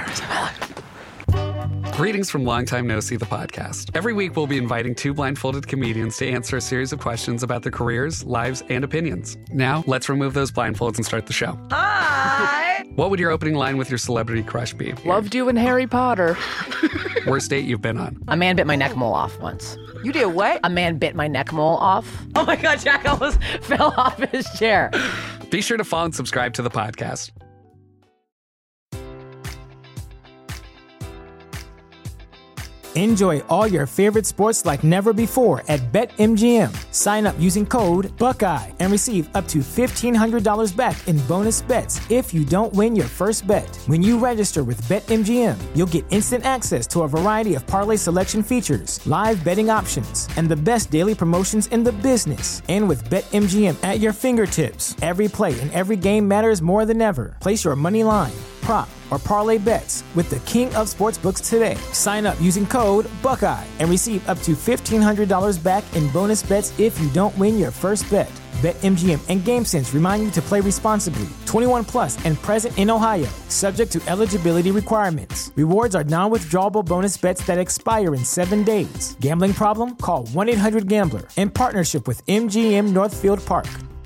Greetings from Long Time No See, the podcast. Every week, we'll be inviting two blindfolded comedians to answer a series of questions about their careers, lives, and opinions. Now, let's remove those blindfolds and start the show. Hi! What would your opening line with your celebrity crush be? Loved you in Harry Potter. Worst date you've been on? A man bit my neck mole off once. You did what? A man bit my neck mole off. Oh my God, Jack almost fell off his chair. Be sure to follow and subscribe to the podcast. Enjoy all your favorite sports like never before at BetMGM. Sign up using code Buckeye and receive up to $1,500 back in bonus bets if you don't win your first bet. When you register with BetMGM, you'll get instant access to a variety of parlay selection features, live betting options, and the best daily promotions in the business. And with BetMGM at your fingertips, every play and every game matters more than ever. Place your money line, prop, or parlay bets with the king of sportsbooks today. Sign up using code Buckeye and receive up to $1,500 back in bonus bets if you don't win your first bet. BetMGM and GameSense remind you to play responsibly. 21 plus and present in Ohio, subject to eligibility requirements. Rewards are non-withdrawable bonus bets that expire in 7 days. Gambling problem? Call 1-800-GAMBLER in partnership with MGM Northfield Park.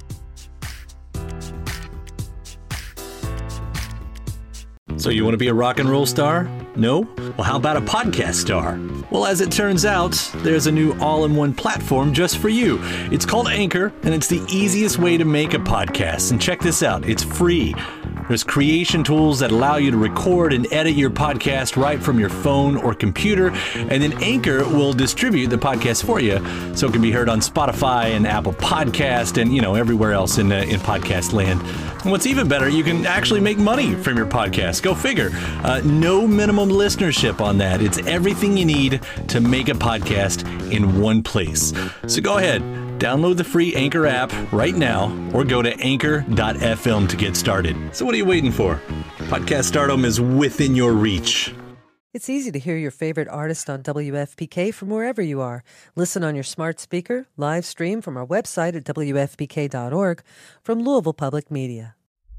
So you want to be a rock and roll star? No? Well, how about a podcast star? Well, as it turns out, there's a new all-in-one platform just for you. It's called Anchor, and it's the easiest way to make a podcast. And check this out, it's free. There's creation tools that allow you to record and edit your podcast right from your phone or computer, and then Anchor will distribute the podcast for you, so it can be heard on Spotify and Apple Podcast and, everywhere else in podcast land. And what's even better, you can actually make money from your podcast. Go figure. No minimum listenership on that. It's everything you need to make a podcast in one place. So go ahead. Download the free Anchor app right now or go to anchor.fm to get started. So what are you waiting for? Podcast stardom is within your reach. It's easy to hear your favorite artist on WFPK from wherever you are. Listen on your smart speaker, live stream from our website at WFPK.org, from Louisville Public Media.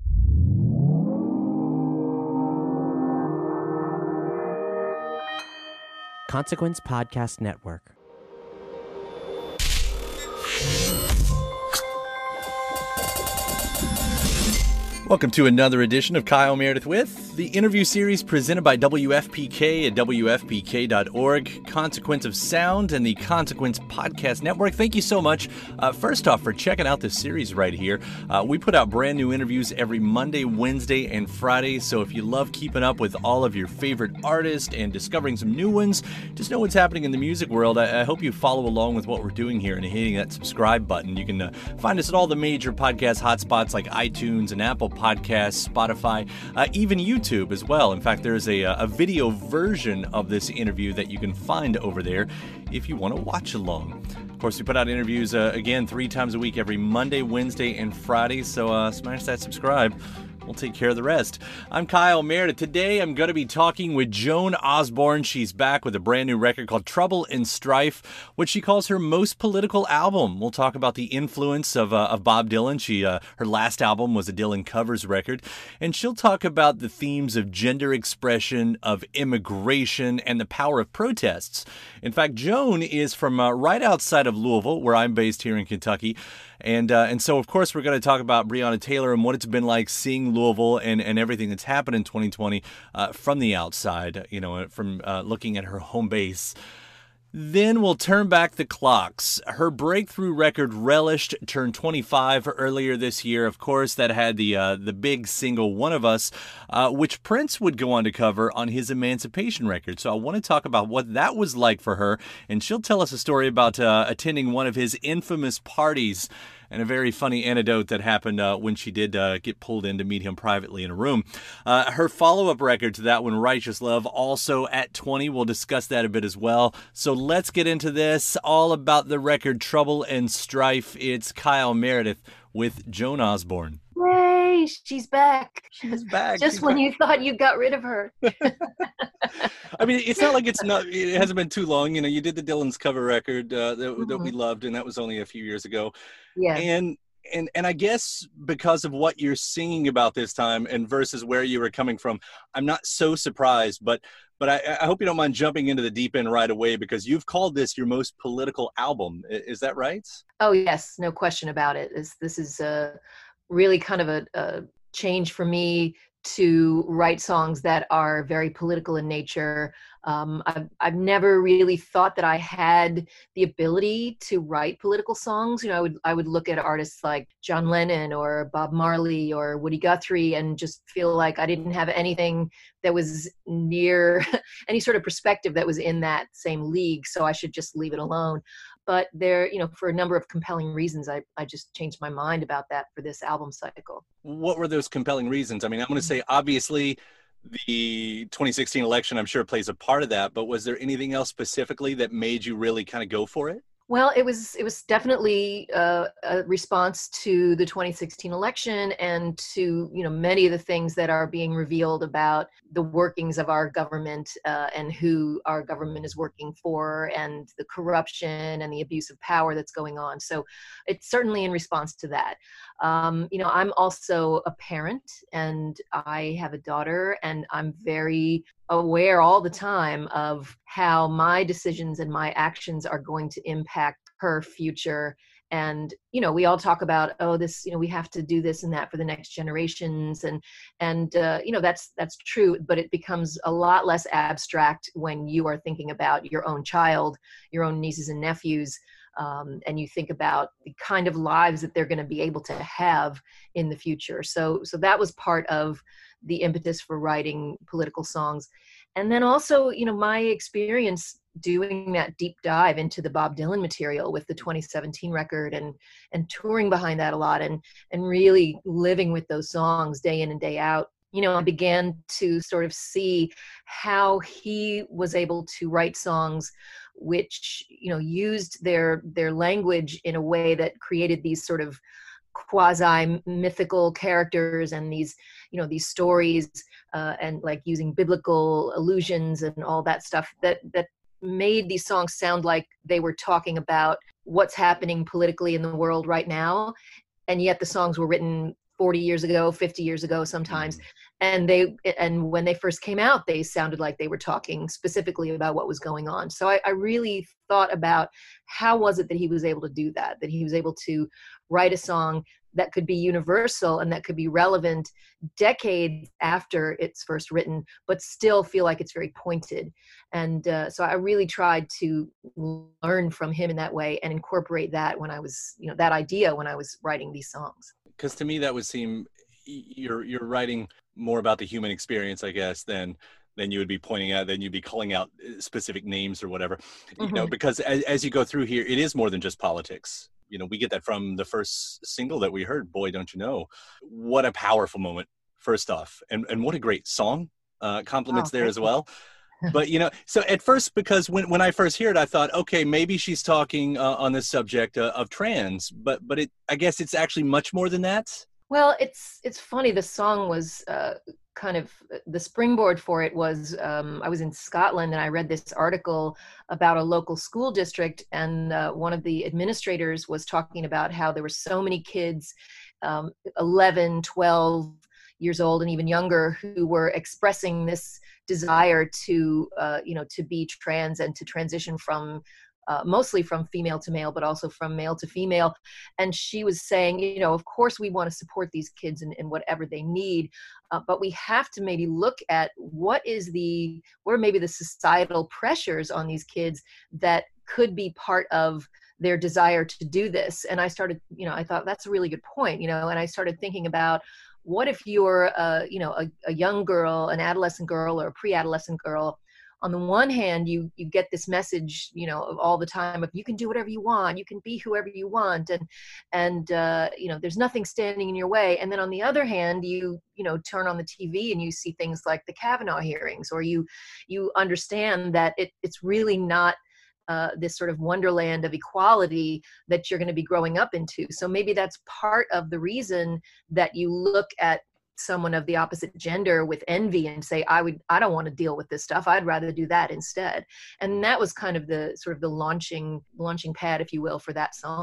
Consequence Podcast Network. Welcome to another edition of Kyle Meredith With, the interview series presented by WFPK at WFPK.org, Consequence of Sound, and the Consequence Podcast Network. Thank you so much, first off, for checking out this series right here. We put out brand new interviews every Monday, Wednesday, and Friday, so if you love keeping up with all of your favorite artists and discovering some new ones, just know what's happening in the music world. I hope you follow along with what we're doing here and hitting that subscribe button. You can find us at all the major podcast hotspots like iTunes and Apple Podcasts, Spotify, even YouTube as well. In fact, there's a video version of this interview that you can find over there if you want to watch along. Of course, we put out interviews, again, 3 times a week, every Monday, Wednesday, and Friday, so smash that subscribe. We'll take care of the rest. I'm Kyle Meredith. Today, I'm going to be talking with Joan Osborne. She's back with a brand new record called Trouble and Strife, which she calls her most political album. We'll talk about the influence of Bob Dylan. Her last album was a Dylan covers record. And she'll talk about the themes of gender expression, of immigration, and the power of protests. In fact, Joan is from right outside of Louisville, where I'm based here in Kentucky. And so, of course, we're going to talk about Breonna Taylor and what it's been like seeing Louisville and everything that's happened in 2020 from the outside, from looking at her home base. Then we'll turn back the clocks. Her breakthrough record, Relished, turned 25 earlier this year. Of course, that had the big single, One of Us, which Prince would go on to cover on his Emancipation record. So I want to talk about what that was like for her, and she'll tell us a story about attending one of his infamous parties and a very funny anecdote that happened when she did get pulled in to meet him privately in a room. Her follow-up record to that one, Righteous Love, also at 20. We'll discuss that a bit as well. So let's get into this, all about the record Trouble and Strife. It's Kyle Meredith with Joan Osborne. Yay, she's back. She's back. Just when you thought you got rid of her. I mean, it's not like it hasn't been too long. You did the Dylan's cover record that we loved, and that was only a few years ago. Yeah. And And I guess because of what you're singing about this time and versus where you were coming from, I'm not so surprised, but I hope you don't mind jumping into the deep end right away, because you've called this your most political album. Is that right? Oh, yes, no question about it. This is really kind of a change for me to write songs that are very political in nature. I've never really thought that I had the ability to write political songs. You know, I would look at artists like John Lennon or Bob Marley or Woody Guthrie and just feel like I didn't have anything that was near any sort of perspective that was in that same league, so I should just leave it alone. But there, you know, for a number of compelling reasons, I just changed my mind about that for this album cycle. What were those compelling reasons? I mean, I'm going to say, obviously, the 2016 election, I'm sure, plays a part of that, but was there anything else specifically that made you really kind of go for it? Well, it was definitely a response to the 2016 election and to, you know, many of the things that are being revealed about the workings of our government and who our government is working for, and the corruption and the abuse of power that's going on. So it's certainly in response to that. You know, I'm also a parent and I have a daughter, and I'm very aware all the time of how my decisions and my actions are going to impact her future. And, you know, we all talk about, oh, this, you know, we have to do this and that for the next generations. And you know, that's true, but it becomes a lot less abstract when you are thinking about your own child, your own nieces and nephews. And you think about the kind of lives that they're going to be able to have in the future. So that was part of the impetus for writing political songs. And then also, you know, my experience doing that deep dive into the Bob Dylan material with the 2017 record and touring behind that a lot and really living with those songs day in and day out. You know, I began to sort of see how he was able to write songs which, you know, used their language in a way that created these sort of quasi mythical characters and these, you know, these stories and like using biblical allusions and all that stuff that made these songs sound like they were talking about what's happening politically in the world right now. And yet the songs were written 40 years ago, 50 years ago sometimes. And when they first came out, they sounded like they were talking specifically about what was going on. So I really thought about how was it that he was able to do that he was able to write a song that could be universal and that could be relevant decades after it's first written, but still feel like it's very pointed. And so I really tried to learn from him in that way and incorporate that when I was, you know, that idea when I was writing these songs. Because to me, that would seem you're writing more about the human experience, I guess, than you would be pointing out, then you'd be calling out specific names or whatever, you know, because as you go through here, it is more than just politics. You know, we get that from the first single that we heard, Boy, Don't You Know. What a powerful moment, first off. And what a great song. Compliments there as well. But, you know, so at first, because when I first heard it, I thought, okay, maybe she's talking on this subject of trans, but I guess it's actually much more than that. Well, it's funny. The song was kind of the springboard for it was I was in Scotland and I read this article about a local school district, and one of the administrators was talking about how there were so many kids, 11, 12 years old and even younger, who were expressing this desire to to be trans and to transition from mostly from female to male, but also from male to female. And she was saying, you know, of course we want to support these kids in whatever they need, but we have to maybe look at what are maybe the societal pressures on these kids that could be part of their desire to do this. And I started, you know, I thought that's a really good point, you know, and I started thinking about, what if you're a young girl, an adolescent girl or a pre-adolescent girl? On the one hand, you get this message, you know, all the time of you can do whatever you want, you can be whoever you want, and you know, there's nothing standing in your way. And then on the other hand, you turn on the TV and you see things like the Kavanaugh hearings, or you understand that it's really not this sort of wonderland of equality that you're going to be growing up into. So maybe that's part of the reason that you look at someone of the opposite gender with envy and say, I don't want to deal with this stuff. I'd rather do that instead. And that was kind of the sort of the launching pad, if you will, for that song.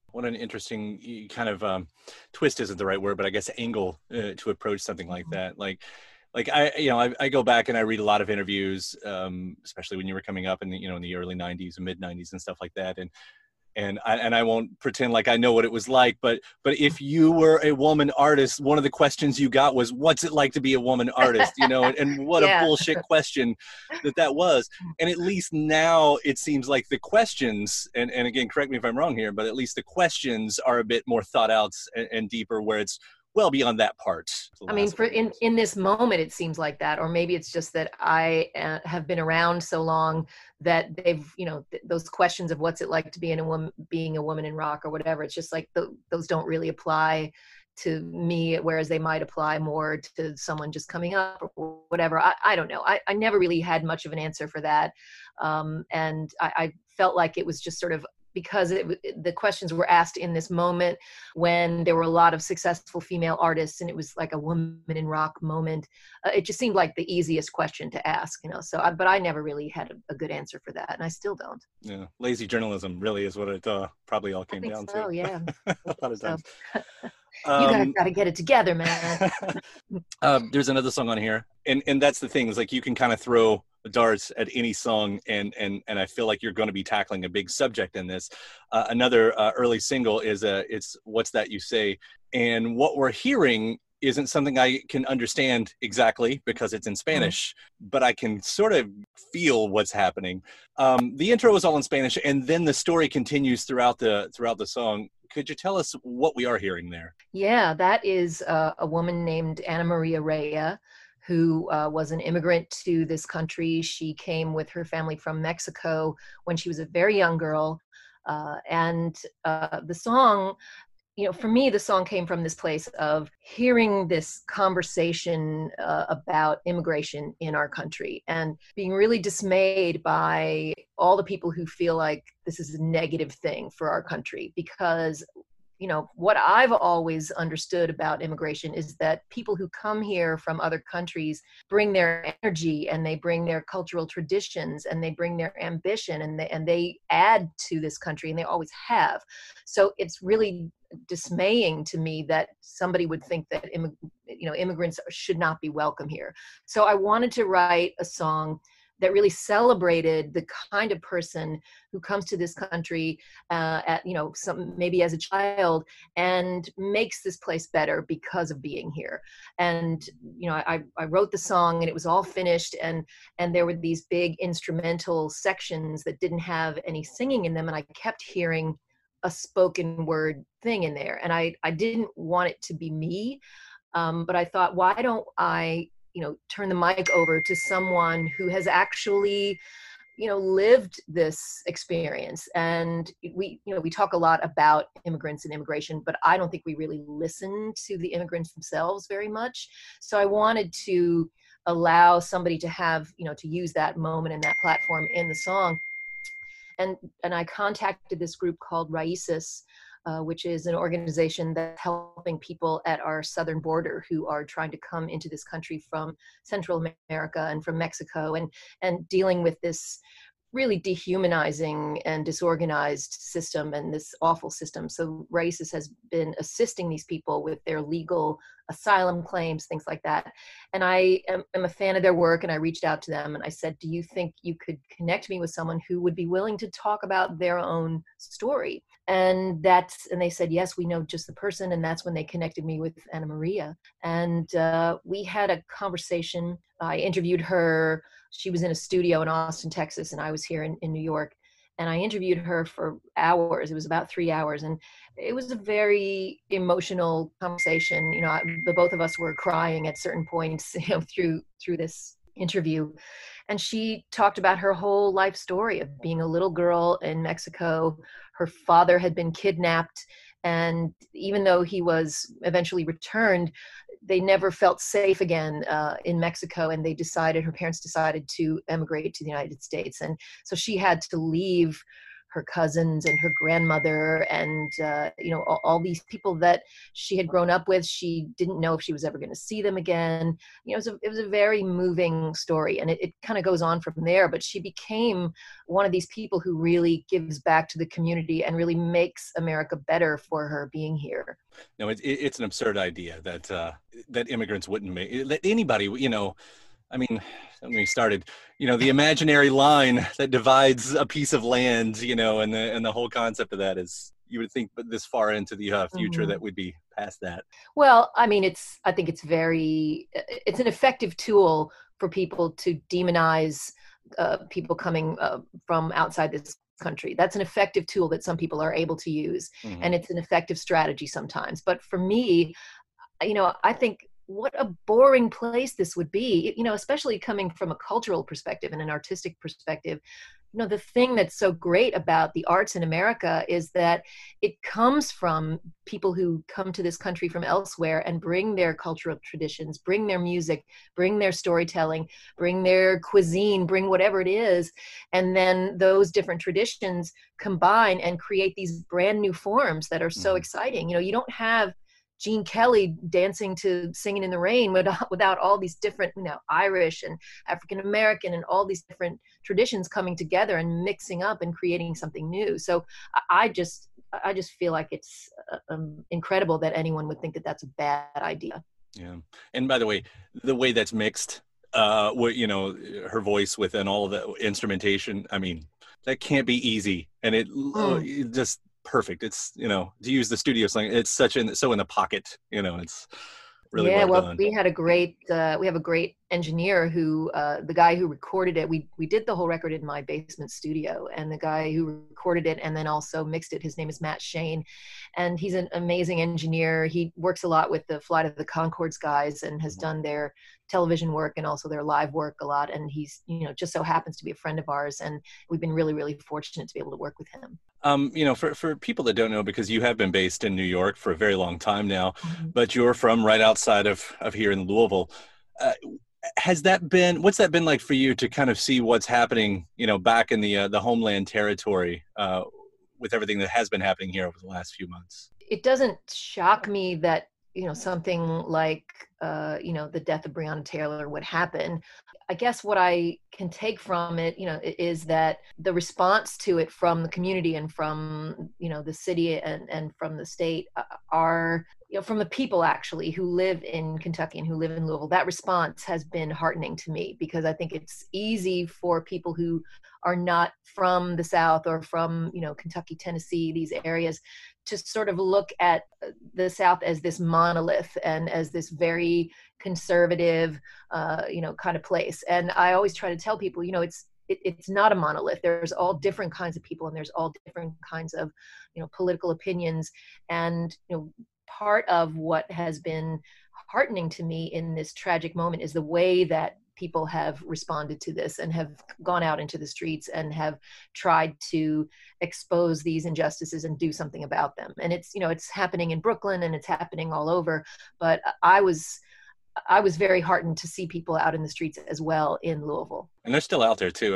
What an interesting kind of twist isn't the right word, but I guess angle to approach something like that. Like I go back and I read a lot of interviews, especially when you were coming up in the early 90s and mid 90s and stuff like that. And I won't pretend like I know what it was like, but if you were a woman artist, one of the questions you got was, what's it like to be a woman artist? And what a bullshit question that was. And at least now it seems like the questions, and again, correct me if I'm wrong here, but at least the questions are a bit more thought out and deeper, where it's well beyond that part. I mean, in this moment, it seems like that, or maybe it's just that I have been around so long that they've, those questions of what's it like to be being a woman in rock or whatever. It's just like those don't really apply to me, whereas they might apply more to someone just coming up or whatever. I don't know. I never really had much of an answer for that. And I felt like it was just sort of, because the questions were asked in this moment when there were a lot of successful female artists, and it was like a woman in rock moment. It just seemed like the easiest question to ask, but I never really had a good answer for that, and I still don't. Yeah, lazy journalism really is what it probably all came down to. Oh yeah, a lot of times. You gotta get it together, man. There's another song on here, and that's the thing, is like you can kind of throw darts at any song, and I feel like you're going to be tackling a big subject in this. Another early single is it's What's That You Say, and what we're hearing isn't something I can understand exactly because it's in Spanish, but I can sort of feel what's happening. The intro is all in Spanish, and then the story continues throughout the song. Could you tell us what we are hearing there? Yeah, that is a woman named Ana Maria Rea, who was an immigrant to this country. She came with her family from Mexico when she was a very young girl. And the song, for me, the song came from this place of hearing this conversation about immigration in our country and being really dismayed by all the people who feel like this is a negative thing for our country. Because what I've always understood about immigration is that people who come here from other countries bring their energy, and they bring their cultural traditions, and they bring their ambition, and they add to this country, and they always have. So it's really dismaying to me that somebody would think that immigrants should not be welcome here. So I wanted to write a song that really celebrated the kind of person who comes to this country maybe as a child, and makes this place better because of being here. And I wrote the song, and it was all finished, and there were these big instrumental sections that didn't have any singing in them, and I kept hearing a spoken word thing in there, and I didn't want it to be me, but I thought, why don't I turn the mic over to someone who has actually, lived this experience. And we talk a lot about immigrants and immigration, but I don't think we really listen to the immigrants themselves very much. So I wanted to allow somebody to have, to use that moment and that platform in the song. And I contacted this group called Raices, which is an organization that's helping people at our southern border who are trying to come into this country from Central America and from Mexico, and dealing with this really dehumanizing and disorganized system and this awful system. So Raices has been assisting these people with their legal asylum claims, things like that. And I am a fan of their work, and I reached out to them and I said, do you think you could connect me with someone who would be willing to talk about their own story? And they said, yes, we know just the person. And that's when they connected me with Ana Maria. And we had a conversation. I interviewed her. She was in a studio in Austin, Texas, and I was here in New York. And I interviewed her for hours. It was about 3 hours. And it was a very emotional conversation. The both of us were crying at certain points through this interview. And she talked about her whole life story of being a little girl in Mexico. Her father had been kidnapped. And even though he was eventually returned, they never felt safe again in Mexico, and her parents decided to emigrate to the United States. And so she had to leave her cousins and her grandmother and, all these people that she had grown up with. She didn't know if she was ever going to see them again. It was a very moving story, and it kind of goes on from there. But she became one of these people who really gives back to the community and really makes America better for her being here. No, it's an absurd idea that immigrants wouldn't let anybody, when we started, the imaginary line that divides a piece of land, and the whole concept of that is, you would think, but this far into the future that would be past that. Well, I think it's an effective tool for people to demonize people coming from outside this country. That's an effective tool that some people are able to use, and it's an effective strategy sometimes. But for me, I think what a boring place this would be, especially coming from a cultural perspective and an artistic perspective. The thing that's so great about the arts in America is that it comes from people who come to this country from elsewhere and bring their cultural traditions, bring their music, bring their storytelling, bring their cuisine, bring whatever it is. And then those different traditions combine and create these brand new forms that are so exciting. You don't have Gene Kelly dancing to Singing in the Rain without all these different, Irish and African American and all these different traditions coming together and mixing up and creating something new. So I just feel like it's incredible that anyone would think that that's a bad idea. Yeah. And by the way that's mixed, her voice within all of the instrumentation, that can't be easy. And it just perfect. It's, to use the studio slang, it's so in the pocket, it's really well done. We have a great engineer who, the guy who recorded it, we did the whole record in my basement studio, and the guy who recorded it and then also mixed it, his name is Matt Shane, and he's an amazing engineer. He works a lot with the Flight of the Conchords guys and has done their television work and also their live work a lot. And he's, just so happens to be a friend of ours. And we've been really, really fortunate to be able to work with him. For people that don't know, because you have been based in New York for a very long time now, but you're from right outside of here in Louisville. What's that been like for you to kind of see what's happening, back in the homeland territory, with everything that has been happening here over the last few months? It doesn't shock me that, something like, the death of Breonna Taylor would happen. I guess what I can take from it, is that the response to it from the community and from, the city and from the state are, from the people actually who live in Kentucky and who live in Louisville. That response has been heartening to me, because I think it's easy for people who are not from the South or from, Kentucky, Tennessee, these areas, to sort of look at the South as this monolith and as this very conservative, kind of place. And I always try to tell people, it's not a monolith. There's all different kinds of people, and there's all different kinds of, political opinions. And, part of what has been heartening to me in this tragic moment is the way that people have responded to this and have gone out into the streets and have tried to expose these injustices and do something about them. And it's, it's happening in Brooklyn and it's happening all over. But I was very heartened to see people out in the streets as well in Louisville. And they're still out there too.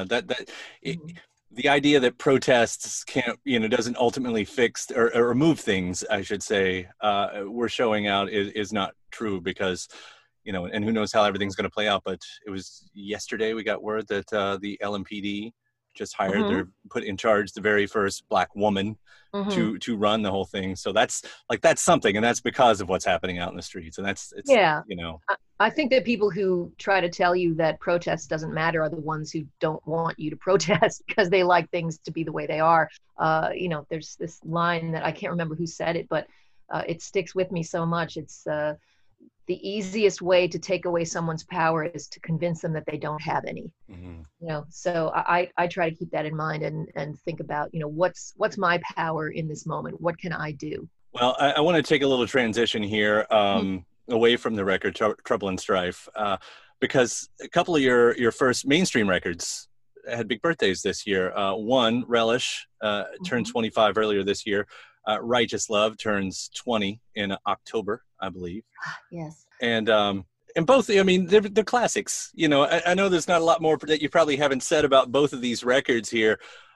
The idea that protests can't, doesn't ultimately fix or remove things, I should say, we're showing out is not true, because, and who knows how everything's going to play out. But it was yesterday we got word that the LMPD just hired, they're put in charge the very first Black woman to run the whole thing. So that's something, and that's because of what's happening out in the streets. And I think that people who try to tell you that protest doesn't matter are the ones who don't want you to protest because they like things to be the way they are. There's this line that I can't remember who said it, but it sticks with me so much. It's the easiest way to take away someone's power is to convince them that they don't have any. So I try to keep that in mind and think about, what's my power in this moment? What can I do? Well, I want to take a little transition here away from the record Trouble and Strife, because a couple of your first mainstream records had big birthdays this year. One, Relish, turned 25 earlier this year. Righteous Love turns 20 in October, I believe. Yes. And both, they're classics. I know there's not a lot more that you probably haven't said about both of these records here,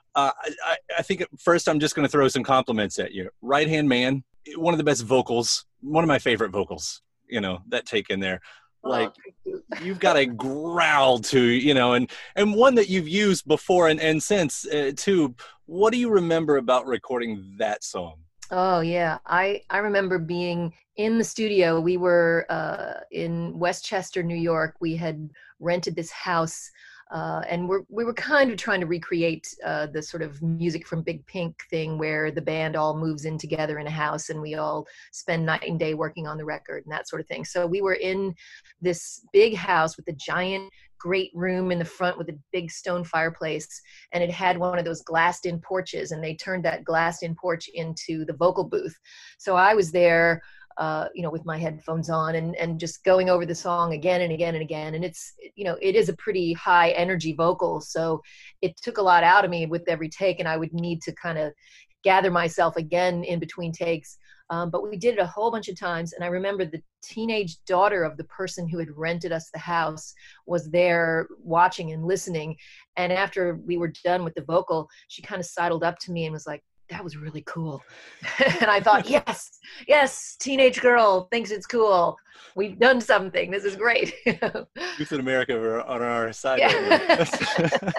I think at first I'm just going to throw some compliments at you. Right Hand Man, one of the best vocals, one of my favorite vocals, that take in there. Like, you've got a growl to, and one that you've used before and since too. What do you remember about recording that song? Oh yeah, I remember being in the studio. We were in Westchester, New York. We had rented this house, and we were kind of trying to recreate the sort of Music from Big Pink thing, where the band all moves in together in a house, and we all spend night and day working on the record and that sort of thing. So we were in this big house with a giant great room in the front with a big stone fireplace, and it had one of those glassed-in porches, and they turned that glassed-in porch into the vocal booth. So I was there, with my headphones on and just going over the song again and again and again. And it's, it is a pretty high energy vocal, so it took a lot out of me with every take, and I would need to kind of gather myself again in between takes. But we did it a whole bunch of times. And I remember the teenage daughter of the person who had rented us the house was there watching and listening. And after we were done with the vocal, she kind of sidled up to me and was like, "That was really cool." And I thought, yes, teenage girl thinks it's cool. We've done something. This is great. Youth in America are on our side. Yeah. Right.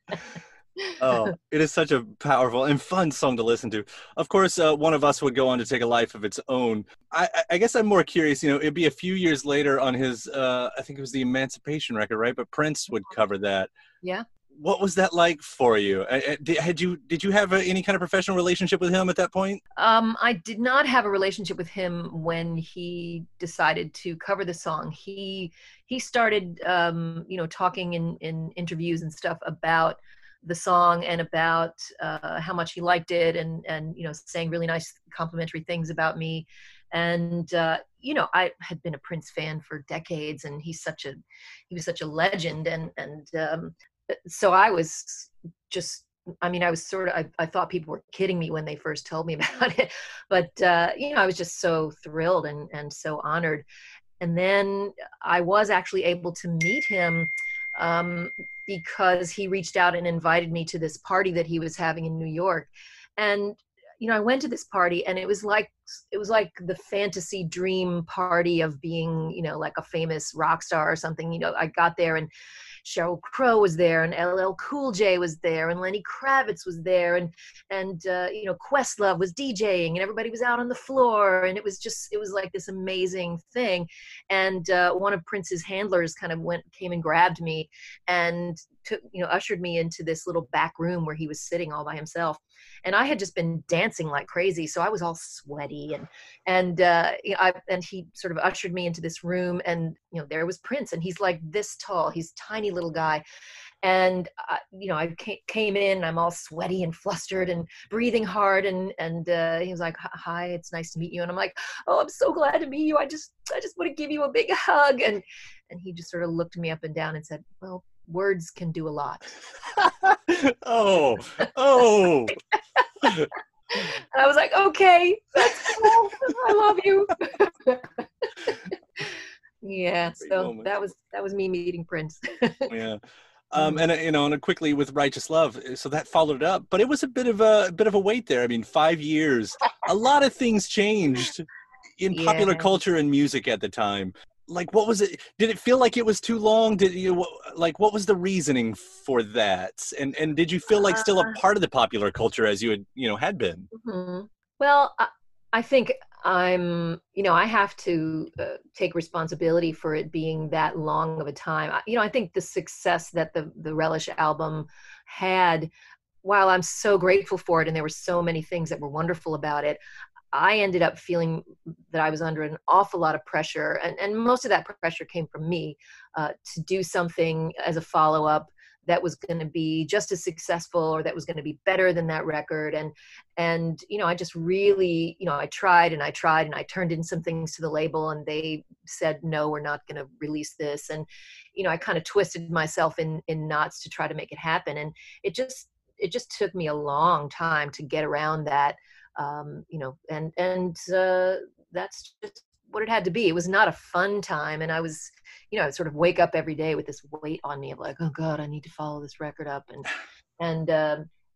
Oh, it is such a powerful and fun song to listen to. Of course, One of Us would go on to take a life of its own. I guess I'm more curious, it'd be a few years later on his, I think it was the Emancipation record, right? But Prince would cover that. Yeah. What was that like for you? Did you have any kind of professional relationship with him at that point? I did not have a relationship with him when he decided to cover the song. He started, talking in interviews and stuff about the song and about how much he liked it, and saying really nice complimentary things about me. And I had been a Prince fan for decades, and he was such a legend, and so I was just, I thought people were kidding me when they first told me about it, but I was just so thrilled and so honored. And then I was actually able to meet him because he reached out and invited me to this party that he was having in New York. And, I went to this party, and it was like the fantasy dream party of being, like a famous rock star or something. I got there, and Sheryl Crow was there, and LL Cool J was there, and Lenny Kravitz was there, and Questlove was DJing, and everybody was out on the floor, and it was like this amazing thing. And one of Prince's handlers kind of came and grabbed me and ushered me into this little back room where he was sitting all by himself. And I had just been dancing like crazy, so I was all sweaty, and he sort of ushered me into this room, and there was Prince, and he's like this tall, he's a tiny little guy, and I came in, I'm all sweaty and flustered and breathing hard, and he was like, "Hi, it's nice to meet you," and I'm like, "Oh, I'm so glad to meet you. I just want to give you a big hug," and he just sort of looked me up and down and said, "Well, words can do a lot." Oh. And I was like, "Okay, that's cool. I love you." Yeah, so that was me meeting Prince. Yeah. And quickly with Righteous Love, so that followed up, but it was a bit of a wait there. I mean, 5 years, a lot of things changed in popular culture and music at the time. Like, what was it? Did it feel like it was too long? What was the reasoning for that? And did you feel like still a part of the popular culture as you had been? Mm-hmm. Well, I think I have to take responsibility for it being that long of a time. I think the success that the Relish album had, while I'm so grateful for it, and there were so many things that were wonderful about it, I ended up feeling that I was under an awful lot of pressure, and most of that pressure came from me to do something as a follow-up that was going to be just as successful, or that was going to be better than that record. And I just really, I tried and I turned in some things to the label, and they said, "No, we're not going to release this." And, I kind of twisted myself in knots to try to make it happen. And it just took me a long time to get around that. That's just what it had to be. It was not a fun time. And I was, I'd sort of wake up every day with this weight on me of like, "Oh God, I need to follow this record up." And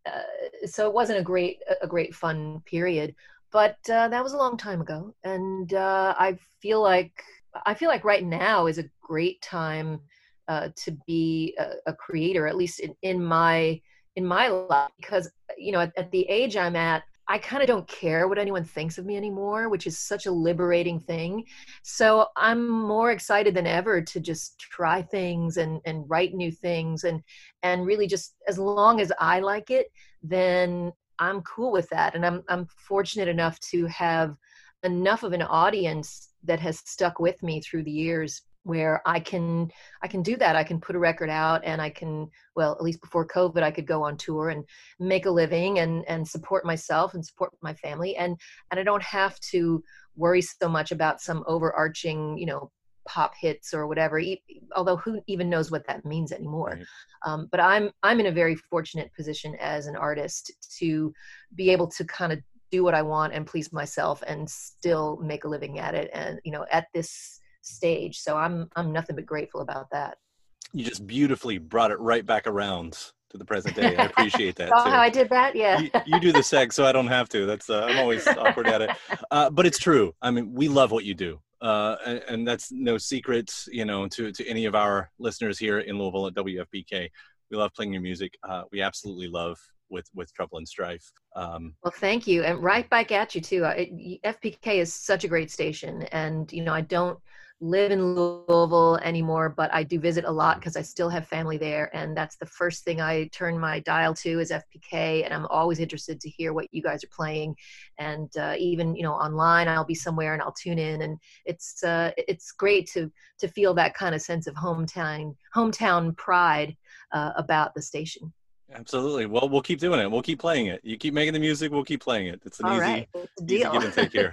so it wasn't a great fun period. But that was a long time ago, and I feel like right now is a great time to be a creator, at least in my life, because at the age I'm at, I kind of don't care what anyone thinks of me anymore, which is such a liberating thing. So I'm more excited than ever to just try things and write new things, and really just, as long as I like it, then I'm cool with that. And I'm fortunate enough to have enough of an audience that has stuck with me through the years, where I can do that. I can put a record out, and I can, well, at least before COVID, I could go on tour and make a living and support myself and support my family. And I don't have to worry so much about some overarching, pop hits or whatever, although who even knows what that means anymore. Right. But I'm in a very fortunate position as an artist to be able to kind of do what I want and please myself and still make a living at it. And, at this stage. So I'm nothing but grateful about that. You just beautifully brought it right back around to the present day. I appreciate that. Oh, too. how I did that? Yeah. You do the seg, so I don't have to. That's I'm always awkward at it. But it's true. I mean, we love what you do. And that's no secret, to any of our listeners here in Louisville at WFPK. We love playing your music. We absolutely love with Trouble and Strife. Well, thank you. And right back at you too. FPK is such a great station. And, I don't live in Louisville anymore, but I do visit a lot because I still have family there. And that's the first thing I turn my dial to is FPK. And I'm always interested to hear what you guys are playing. And even, online, I'll be somewhere and I'll tune in. And it's great to feel that kind of sense of hometown pride about the station. Absolutely. Well, we'll keep doing it. We'll keep playing it. You keep making the music, we'll keep playing it. It's an easy give and take here.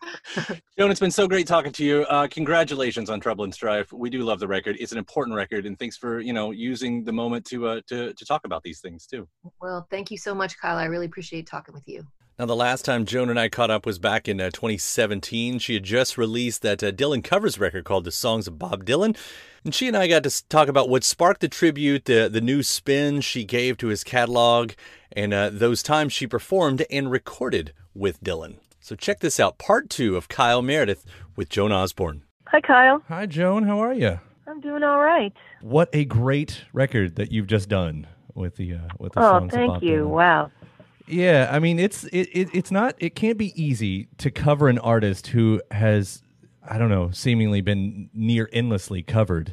Joan, it's been so great talking to you. Congratulations on Trouble and Strife. We do love the record. It's an important record, and thanks for using the moment to talk about these things too. Well, thank you so much, Kyle. I really appreciate talking with you. Now, the last time Joan and I caught up was back in 2017. She had just released that Dylan covers record called The Songs of Bob Dylan. And she and I got to talk about what sparked the tribute, the new spin she gave to his catalog, and those times she performed and recorded with Dylan. So check this out, part 2 of Kyle Meredith with Joan Osborne. Hi, Kyle. Hi, Joan. How are you? I'm doing all right. What a great record that you've just done with the Songs of Bob Dylan. Oh, thank you. Wow. Yeah, I mean, it can't be easy to cover an artist who has, I don't know, seemingly been near endlessly covered.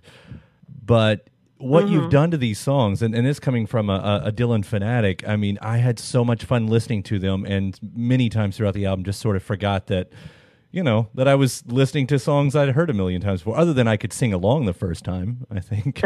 But what you've done to these songs, and this coming from a Dylan fanatic, I mean, I had so much fun listening to them, and many times throughout the album just sort of forgot that, that I was listening to songs I'd heard a million times before, other than I could sing along the first time, I think.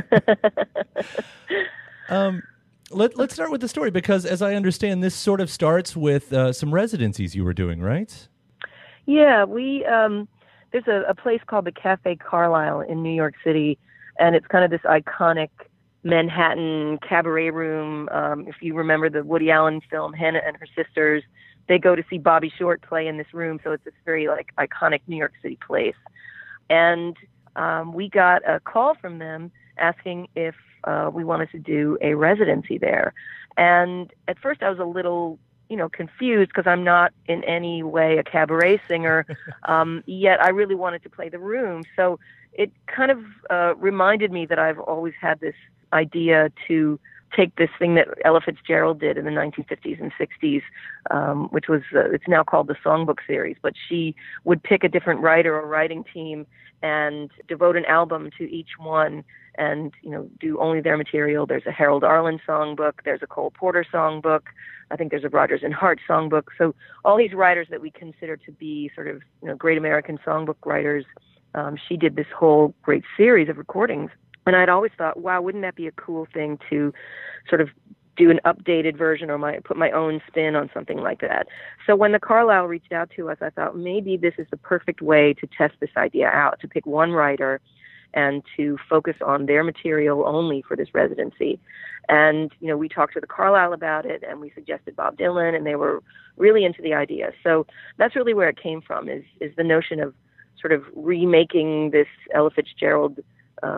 Let's start with the story, because as I understand, this sort of starts with some residencies you were doing, right? Yeah, there's a place called the Cafe Carlyle in New York City, and it's kind of this iconic Manhattan cabaret room. If you remember the Woody Allen film, Hannah and Her Sisters, they go to see Bobby Short play in this room, so it's this very iconic New York City place. And we got a call from them asking if we wanted to do a residency there. And at first I was a little, confused because I'm not in any way a cabaret singer, yet I really wanted to play the room. So it kind of reminded me that I've always had this idea to take this thing that Ella Fitzgerald did in the 1950s and 60s, which was, it's now called the Songbook Series, but she would pick a different writer or writing team and devote an album to each one and, do only their material. There's a Harold Arlen songbook. There's a Cole Porter songbook. I think there's a Rodgers and Hart songbook. So all these writers that we consider to be sort of, great American songbook writers, she did this whole great series of recordings. And I'd always thought, wow, wouldn't that be a cool thing to sort of do an updated version or put my own spin on something like that. So when the Carlyle reached out to us, I thought maybe this is the perfect way to test this idea out, to pick one writer and to focus on their material only for this residency. And, we talked to the Carlyle about it, and we suggested Bob Dylan, and they were really into the idea. So that's really where it came from, is the notion of sort of remaking this Ella Fitzgerald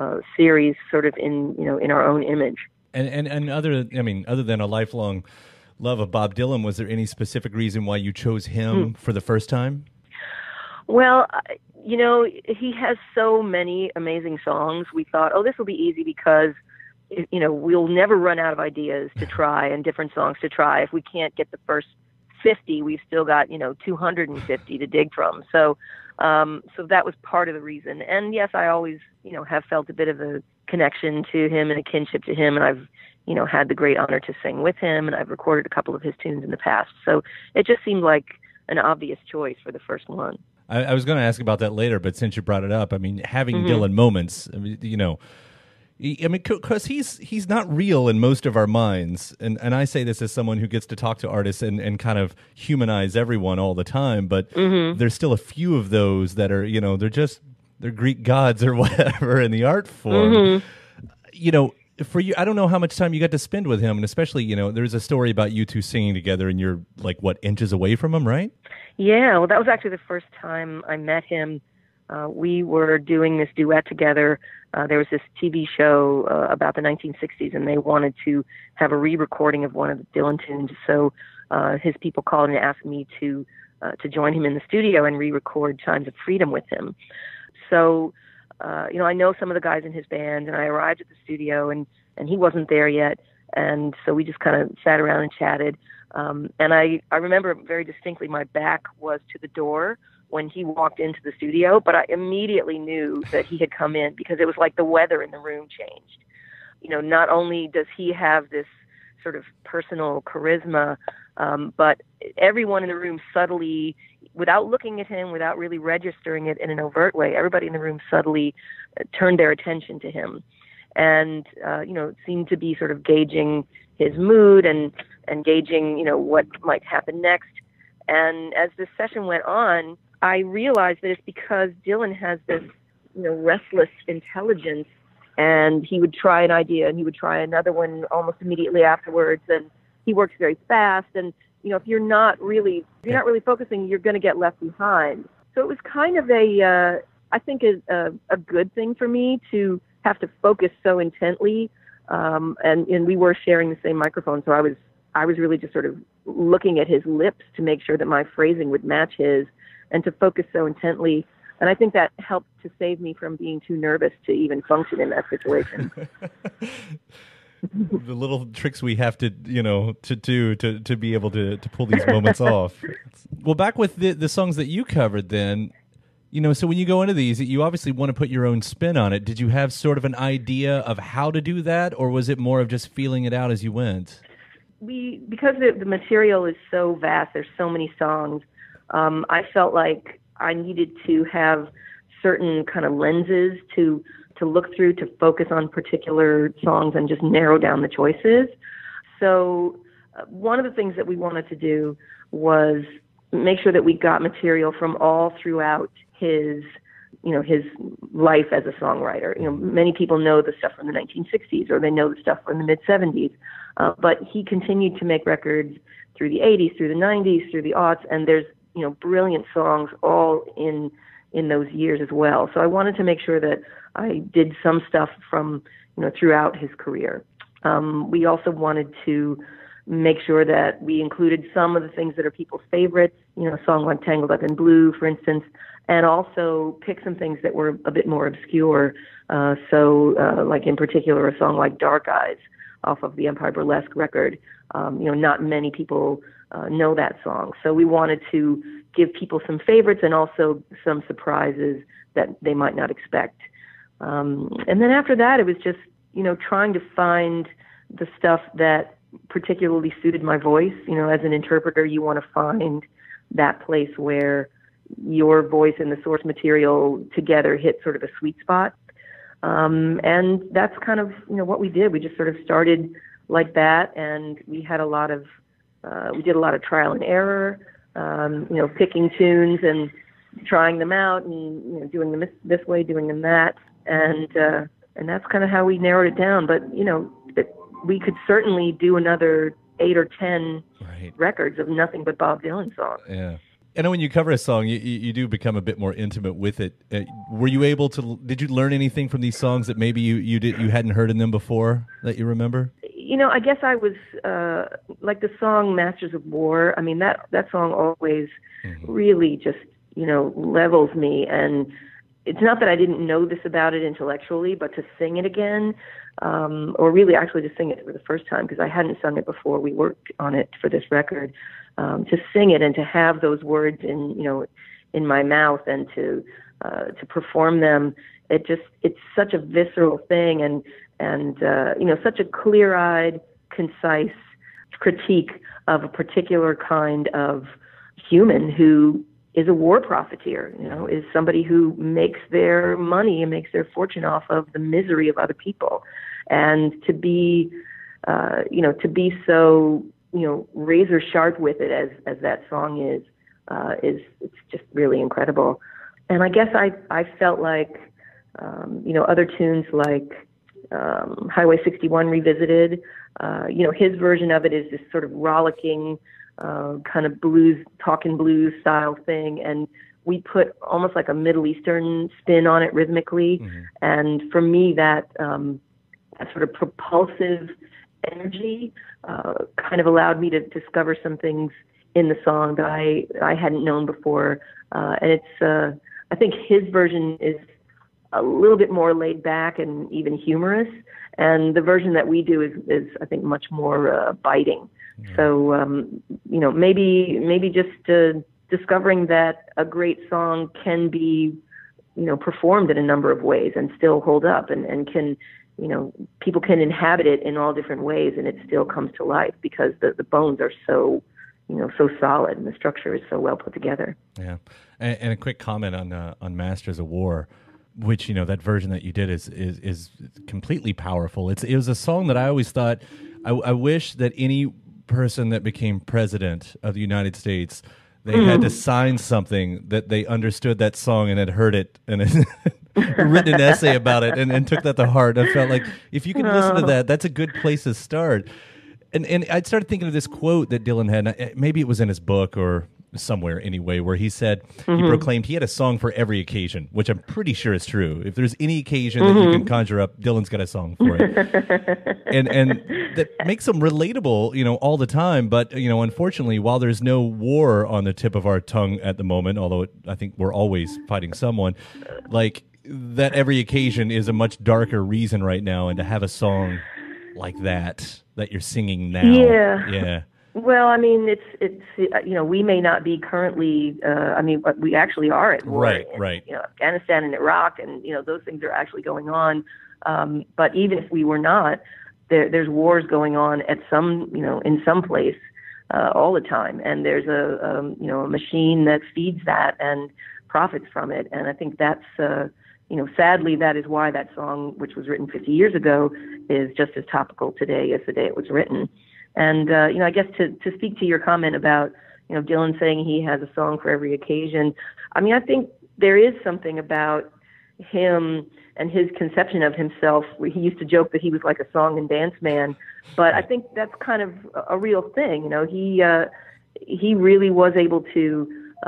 series sort of in our own image. And other than a lifelong love of Bob Dylan. Was there any specific reason why you chose him for the first time? Well, he has so many amazing songs. We thought, this will be easy because, we'll never run out of ideas to try and different songs to try. If we can't get the first 50, we've still got, 250 to dig from. So that was part of the reason. And yes, I always, have felt a bit of a connection to him and a kinship to him. And I've, had the great honor to sing with him, and I've recorded a couple of his tunes in the past. So it just seemed like an obvious choice for the first one. I was going to ask about that later, but since you brought it up, I mean, having Dylan moments, because he's not real in most of our minds. And I say this as someone who gets to talk to artists and kind of humanize everyone all the time, but there's still a few of those that are, they're Greek gods or whatever in the art form. For you, I don't know how much time you got to spend with him, and especially, there's a story about you two singing together, and you're like, inches away from him, right? Yeah, well, that was actually the first time I met him. We were doing this duet together. There was this TV show about the 1960s, and they wanted to have a re-recording of one of the Dylan tunes. So his people called and asked me to join him in the studio and re-record Chimes of Freedom with him. So, I know some of the guys in his band, and I arrived at the studio, and he wasn't there yet. And so we just kind of sat around and chatted. And I remember very distinctly my back was to the door when he walked into the studio, but I immediately knew that he had come in because it was like the weather in the room changed. Not only does he have this sort of personal charisma, but everyone in the room subtly, without looking at him, without really registering it in an overt way, everybody in the room subtly turned their attention to him. And, seemed to be sort of gauging his mood and gauging, what might happen next. And as this session went on, I realized that it's because Dylan has this, restless intelligence, and he would try an idea and he would try another one almost immediately afterwards. And he works very fast. And, if you're not really focusing, you're going to get left behind. So it was kind of I think a good thing for me to have to focus so intently. And we were sharing the same microphone. So I was really just sort of looking at his lips to make sure that my phrasing would match his, and to focus so intently. And I think that helped to save me from being too nervous to even function in that situation. The little tricks we have to, to do to be able to pull these moments off. Well, back with the songs that you covered then, so when you go into these, you obviously want to put your own spin on it. Did you have sort of an idea of how to do that, or was it more of just feeling it out as you went? Because the material is so vast, there's so many songs, I felt like I needed to have certain kind of lenses to look through, to focus on particular songs and just narrow down the choices. So one of the things that we wanted to do was make sure that we got material from all throughout his life as a songwriter. Many people know the stuff from the 1960s, or they know the stuff from the mid-70s, but he continued to make records through the 80s, through the 90s, through the aughts, and there's brilliant songs all in those years as well. So I wanted to make sure that I did some stuff from throughout his career. We also wanted to make sure that we included some of the things that are people's favorites, a song like Tangled Up in Blue, for instance, and also pick some things that were a bit more obscure. Like in particular, a song like Dark Eyes off of the Empire Burlesque record. Not many people know that song. So we wanted to give people some favorites and also some surprises that they might not expect. And then after that, it was just, trying to find the stuff that particularly suited my voice. As an interpreter, you want to find that place where your voice and the source material together hit sort of a sweet spot. And that's kind of, what we did. We just sort of started like that, and we had we did a lot of trial and error, picking tunes and trying them out and, doing them this way, doing them that. And that's kind of how we narrowed it down. But, we could certainly do another 8 or 10 records of nothing but Bob Dylan songs. Yeah. I know when you cover a song, you do become a bit more intimate with it. Were you did you learn anything from these songs that maybe you hadn't heard in them before that you remember? I guess I was like the song Masters of War. I mean, that song always really just, levels me. And it's not that I didn't know this about it intellectually, but to sing it again, or really actually to sing it for the first time, because I hadn't sung it before we worked on it for this record, to sing it and to have those words in my mouth and to perform them, it's such a visceral thing and such a clear-eyed, concise critique of a particular kind of human who is a war profiteer, is somebody who makes their money and makes their fortune off of the misery of other people. And to be so, razor sharp with it as that song is it's just really incredible. And I guess I felt like, other tunes like Highway 61 Revisited, his version of it is this sort of rollicking, kind of talking blues style thing. And we put almost like a Middle Eastern spin on it rhythmically. And for me, that sort of propulsive energy kind of allowed me to discover some things in the song that I hadn't known before. And it's, I think his version is a little bit more laid back and even humorous. And the version that we do is I think, much more biting. So, maybe just discovering that a great song can be, performed in a number of ways and still hold up and can, people can inhabit it in all different ways and it still comes to life because the bones are so, so solid and the structure is so well put together. Yeah. And a quick comment on Masters of War, which, that version that you did is completely powerful. It was a song that I always thought, I wish that any person that became president of the United States, they had to sign something that they understood that song and had heard it and written an essay about it and took that to heart. I felt like if you can listen to that, that's a good place to start. And I started thinking of this quote that Dylan had. Maybe it was in his book or somewhere anyway, where he said, he proclaimed he had a song for every occasion, which I'm pretty sure is true. If there's any occasion that you can conjure up, Dylan's got a song for it. and that makes them relatable, all the time. But, unfortunately, while there's no war on the tip of our tongue at the moment, although I think we're always fighting someone, like that every occasion is a much darker reason right now. And to have a song like that you're singing now. Yeah. Well, I mean, it's we may not be currently. But we actually are at war. Right. Afghanistan and Iraq, and those things are actually going on. But even if we were not, there's wars going on at some, in some place all the time, and there's a machine that feeds that and profits from it. And I think that's sadly, that is why that song, which was written 50 years ago, is just as topical today as the day it was written. And, I guess to speak to your comment about, Dylan saying he has a song for every occasion, I think there is something about him and his conception of himself where he used to joke that he was like a song and dance man. But I think that's kind of a real thing. He really was able to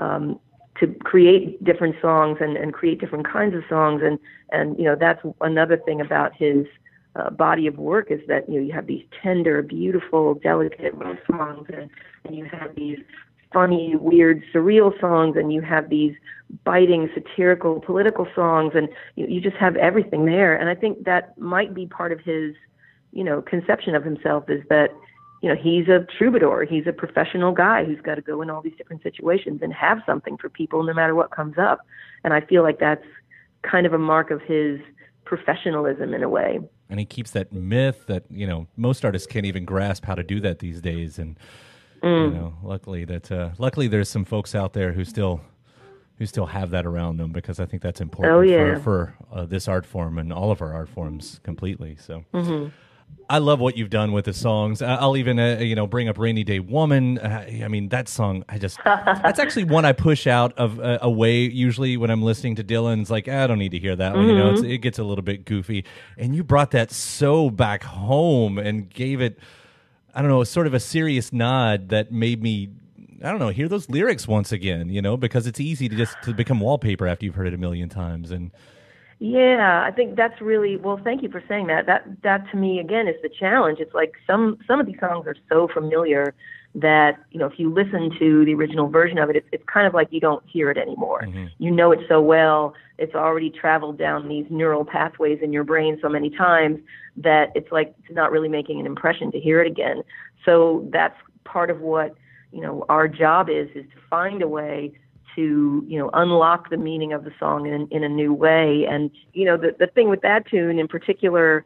create different songs and create different kinds of songs. And that's another thing about his body of work is that you have these tender, beautiful, delicate love songs, and you have these funny, weird, surreal songs, and you have these biting, satirical, political songs, and you just have everything there. And I think that might be part of his, conception of himself is that he's a troubadour. He's a professional guy who's got to go in all these different situations and have something for people no matter what comes up. And I feel like that's kind of a mark of his professionalism in a way. And he keeps that myth that, most artists can't even grasp how to do that these days. And, luckily there's some folks out there who still have that around them, because I think that's important for this art form and all of our art forms completely. So I love what you've done with the songs. I'll even, bring up Rainy Day Woman. That song, that's actually one I push out of away usually when I'm listening to Dylan. It's like, I don't need to hear that one. It gets a little bit goofy. And you brought that so back home and gave it, sort of a serious nod that made me, hear those lyrics once again, because it's easy to become wallpaper after you've heard it a million times. And Yeah, I think that's really, well, thank you for saying that. That to me, again, is the challenge. It's like some of these songs are so familiar that, if you listen to the original version of it, it's kind of like you don't hear it anymore. Mm-hmm. You know it so well, it's already traveled down these neural pathways in your brain so many times that it's like it's not really making an impression to hear it again. So that's part of what, our job is to find a way to, unlock the meaning of the song in a new way. And, the thing with that tune in particular,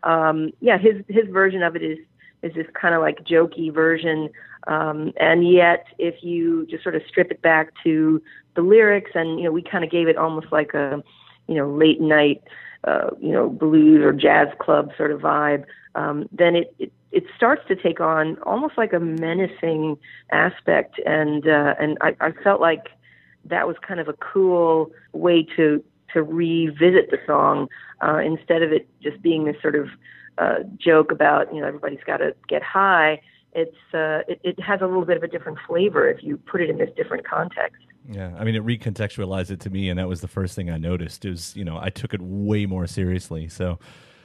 his version of it is this kind of like jokey version. And yet if you just sort of strip it back to the lyrics and, we kind of gave it almost like a, late night, blues or jazz club sort of vibe, then it starts to take on almost like a menacing aspect. And I felt like that was kind of a cool way to revisit the song, instead of it just being this sort of joke about, everybody's got to get high. It has a little bit of a different flavor if you put it in this different context. Yeah, I mean, it recontextualized it to me, and that was the first thing I noticed is, I took it way more seriously. So,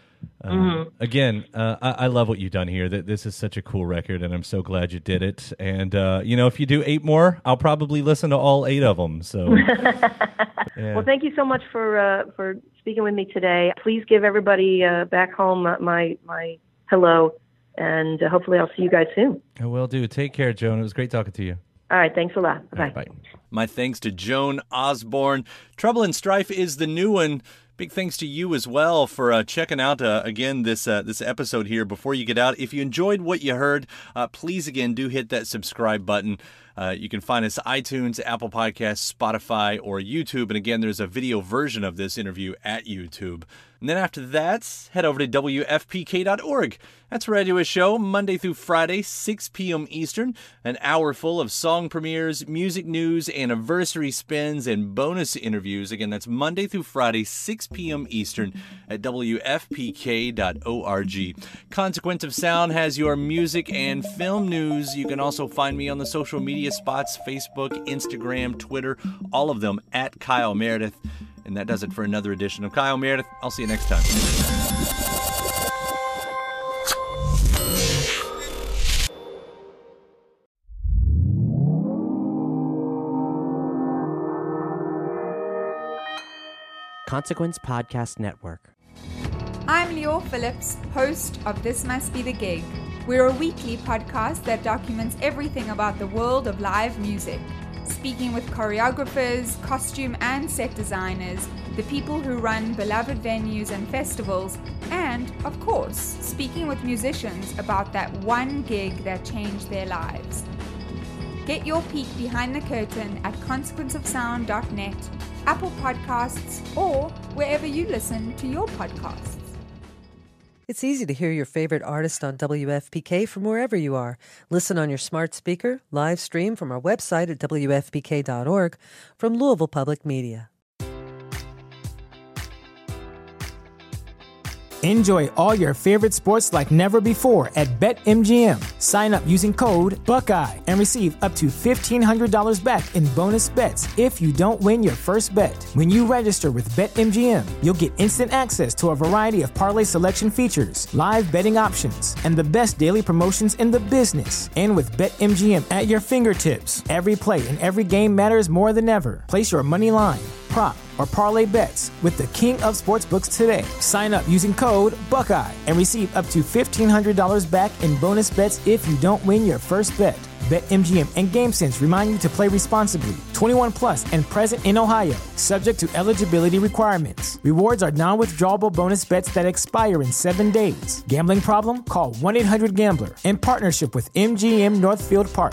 again, I love what you've done here. This is such a cool record, and I'm so glad you did it. And, if you do 8 more, I'll probably listen to all 8 of them. So, yeah. Well, thank you so much for speaking with me today. Please give everybody back home my hello, and hopefully I'll see you guys soon. I will do. Take care, Joan. It was great talking to you. All right, thanks a lot. Bye. Right, bye. My thanks to Joan Osborne. Trouble and Strife is the new one. Big thanks to you as well for checking out, again, this episode here before you get out. If you enjoyed what you heard, please, again, do hit that subscribe button. You can find us iTunes, Apple Podcasts, Spotify, or YouTube. And again, there's a video version of this interview at YouTube. And then after that, head over to WFPK.org. That's where I do a show Monday through Friday, 6 p.m. Eastern. An hour full of song premieres, music news, anniversary spins, and bonus interviews. Again, that's Monday through Friday, 6 p.m. Eastern at WFPK.org. Consequence of Sound has your music and film news. You can also find me on the social media spots, Facebook, Instagram, Twitter, all of them at Kyle Meredith. And that does it for another edition of Kyle Meredith. I'll see you next time. Consequence Podcast Network. I'm Leo Phillips, host of This Must Be the Gig. We're a weekly podcast that documents everything about the world of live music. Speaking with choreographers, costume and set designers, the people who run beloved venues and festivals, and, of course, speaking with musicians about that one gig that changed their lives. Get your peek behind the curtain at consequenceofsound.net, Apple Podcasts, or wherever you listen to your podcasts. It's easy to hear your favorite artist on WFPK from wherever you are. Listen on your smart speaker, live stream from our website at WFPK.org, from Louisville Public Media. Enjoy all your favorite sports like never before at BetMGM. Sign up using code Buckeye and receive up to $1,500 back in bonus bets if you don't win your first bet. When you register with BetMGM, you'll get instant access to a variety of parlay selection features, live betting options, and the best daily promotions in the business. And with BetMGM at your fingertips, every play and every game matters more than ever. Place your money line, prop, or parlay bets with the king of sportsbooks today. Sign up using code Buckeye and receive up to $1,500 back in bonus bets if you don't win your first bet. BetMGM and GameSense remind you to play responsibly. 21 plus and present in Ohio, subject to eligibility requirements. Rewards are non-withdrawable bonus bets that expire in 7 days. Gambling problem? Call 1-800-GAMBLER in partnership with MGM Northfield Park.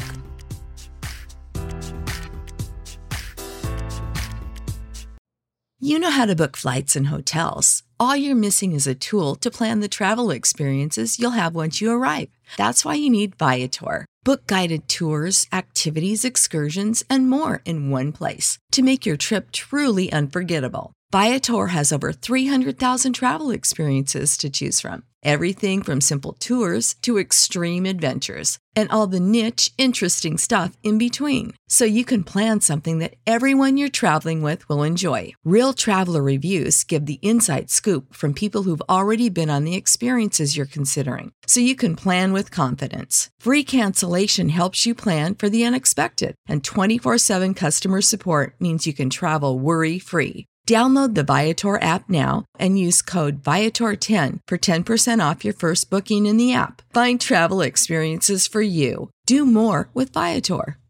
You know how to book flights and hotels. All you're missing is a tool to plan the travel experiences you'll have once you arrive. That's why you need Viator. Book guided tours, activities, excursions, and more in one place to make your trip truly unforgettable. Viator has over 300,000 travel experiences to choose from. Everything from simple tours to extreme adventures, and all the niche, interesting stuff in between. So you can plan something that everyone you're traveling with will enjoy. Real traveler reviews give the inside scoop from people who've already been on the experiences you're considering. So you can plan with confidence. Free cancellation helps you plan for the unexpected. And 24/7 customer support means you can travel worry-free. Download the Viator app now and use code Viator10 for 10% off your first booking in the app. Find travel experiences for you. Do more with Viator.